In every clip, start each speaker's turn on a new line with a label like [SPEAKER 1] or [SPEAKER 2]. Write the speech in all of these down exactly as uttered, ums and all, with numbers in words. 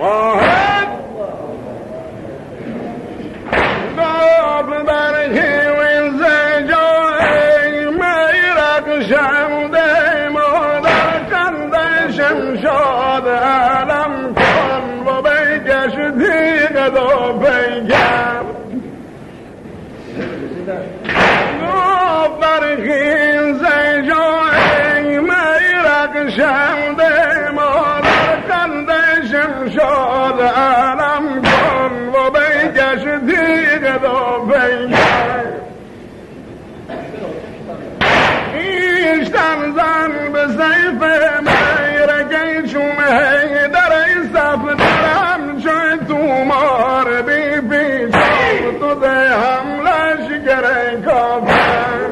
[SPEAKER 1] واحد داب برهی و زجای میرک شمده مادر کنده شمشاد علم کن و بیکش دیگه دو بیگر داب برهی و زجای میرک شمده مادر کنده شمشاد علم کن و بیکش دیگه دو بیگر ایشتن زن به سیف میرکی چومه در ایستف درم چوی تو مار بی پیچان تو ده حمله شکره کافر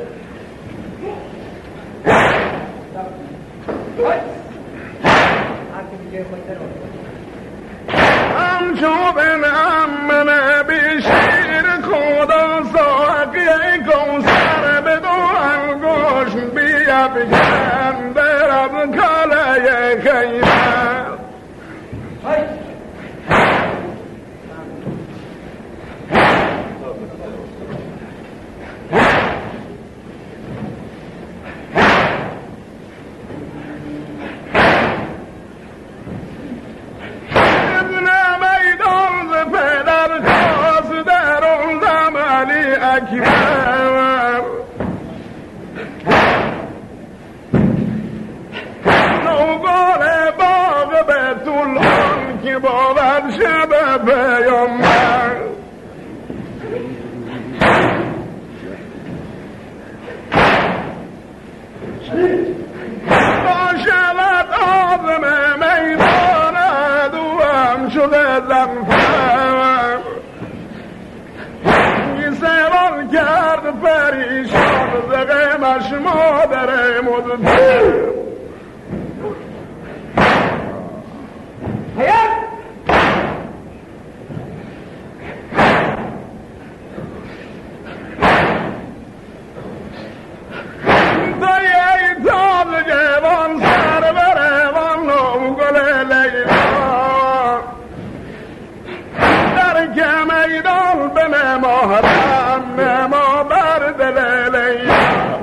[SPEAKER 1] همچو بن امنه بیشیر خدا ساقی کوسر به دو انگوش بیا بگن برم کاله خیمه اکبر نوگل باغ بیت‌الخان که باور شب پیامبر با شود آدم میدان دوام شده زنفر سوال کرد پریشان زغمش مادر مدبر حیات دایی تاب جوان سر بروان نوگل لیلا در که میدان به محرم نما بر دل لیلا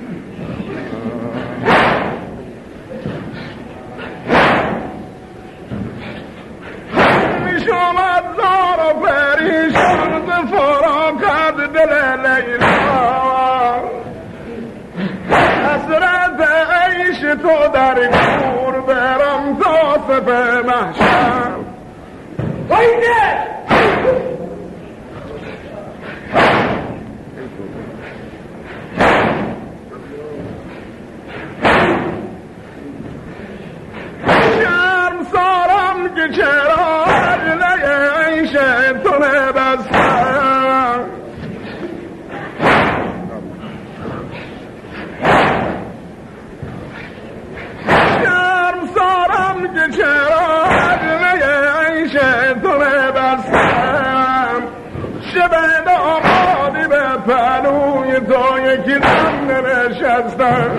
[SPEAKER 1] میشامد زار و پریشان ز فراقت دل لیلا حسرت عیش تو در گور برم تا سپه محشر وینه شرم سارم که چرا عجله عیش تو نبستم شرم سارم که چرا عجله عیش تو نبستم شب دامادی به پلوی تو یکی دم نشستم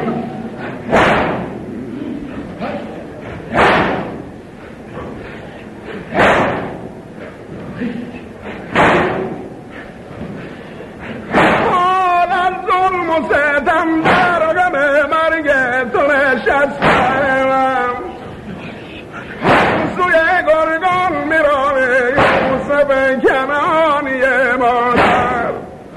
[SPEAKER 1] ستم برگم مرگ تو نشستم سوی گرگان میرانه یوسف کنانی مادر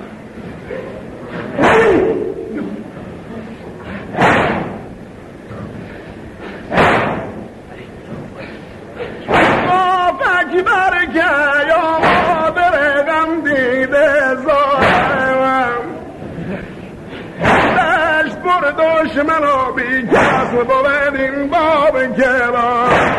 [SPEAKER 1] آفک برکه یا مادر غم دیده زارم پر دشمن و بی کس بود این باب کرام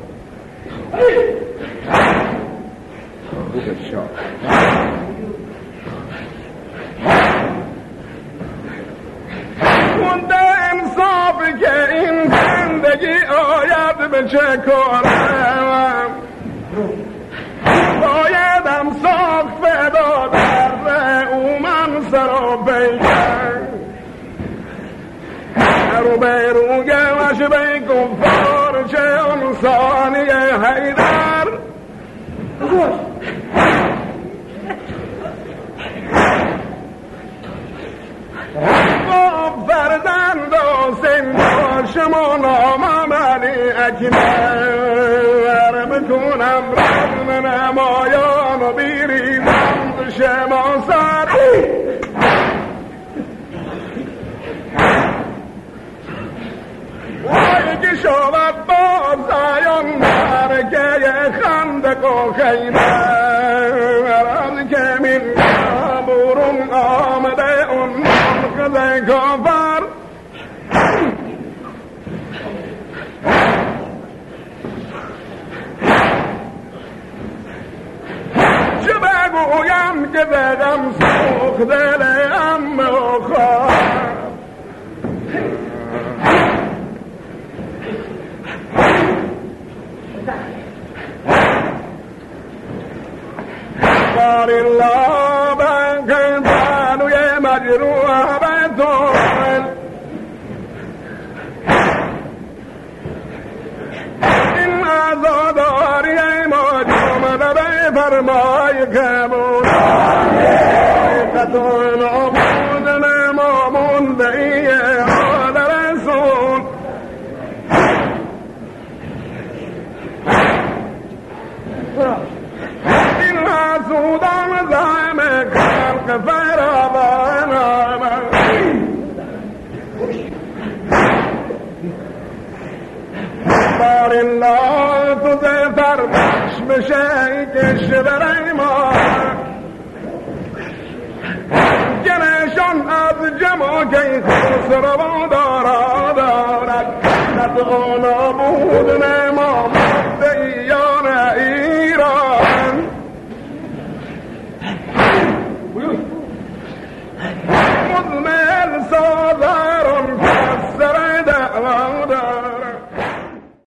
[SPEAKER 1] کنده انصاف که این زندگی آید به چه کارم بایدم ساخت فدا در او من سر و بیگر رو بیروگه وش بی کفار چه انسانی حیدر اکبر بکنم رغم نمایان و بیریزم شما سر وای که شود باز زیان مرگه خندق و خیبر از که من برون آمده اون منقذ کافر چه بگویم که دقم سوخ دلم بخواه بار الله بکن بانوی مجروح بطول این ازاداری مجمد بفرمای کبول قطعن عبودن مامون بئی آل رسول سودان زائم خلق فرابان بار الله تزه فرمش بشه کش برای ما گنشان از جمع که خسرو دارا دارد ندعون بودن ما مدعیان ایران مزمل سازا